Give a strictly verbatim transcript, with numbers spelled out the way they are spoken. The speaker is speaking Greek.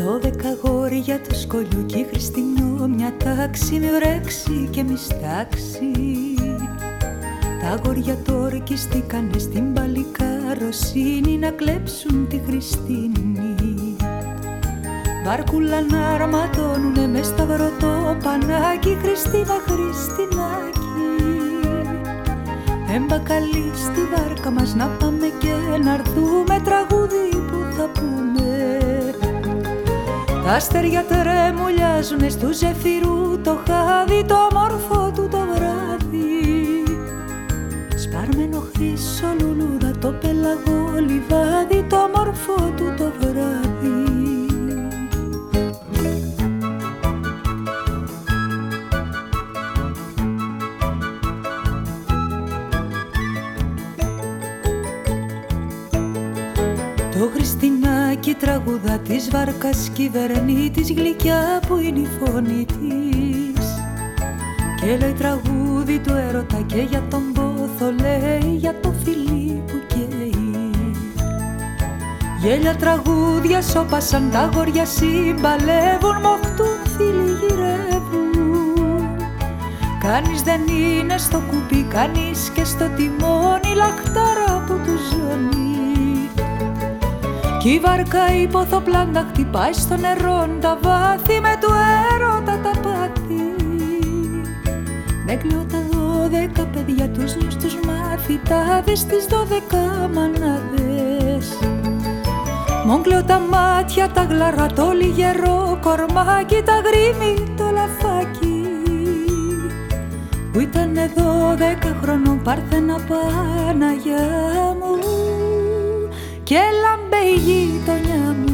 Δώδεκα αγόρια του σκολιού κι η Χριστινό μια τάξη με βρέξει και μη στάξει. Τα αγόρια τορκιστήκανε στην παλικαροσύνη να κλέψουν τη Χριστίνη. Βάρκουλα να αρματώνουνε με σταυρό το πανάκι. Χριστίνα, Χριστινάκι, εμπακαλεί στη βάρκα μας να πάμε και να έρθουμε. Τραγούδι που θα πούμε. Τα αστέρια τρεμουλιάζουνε στου ζεφυρού το χάδι, το όμορφο του το βράδυ. Σπάρμενο χρυσό λουλούδα, το πελαγό λιβάδι, το όμορφο του το βράδυ. Το Χριστινάκι τραγουδά της βάρκας κυβερνήτης, γλυκιά που είναι η φωνή της. Και λέει τραγούδι του έρωτα και για τον πόθο, λέει για το φιλί που καίει. Γέλια τραγούδια σώπασαν, τα αγόρια συμπαλεύουν, μοχτούν φίλοι γυρεύουν. Κανείς δεν είναι στο κουπί, κανείς και στο τιμόνι, λαχτάρα που του ζώνει. Κι η βάρκα υποθοπλάντα χτυπάει στο νερό τα βάθη, με του έρωτα τα πάθη. Με κλαίω τα δώδεκα παιδιά, τους νους τους μαθητάδες, τις δώδεκα μανάδες. Μον κλαίω τα μάτια τα γλαρά, το λιγερό κορμάκι, τα γρήμη το λαφάκι. Που ήτανε δώδεκα χρονών Παρθένα Παναγιά μου, και λάμπε η γειτονιά μου.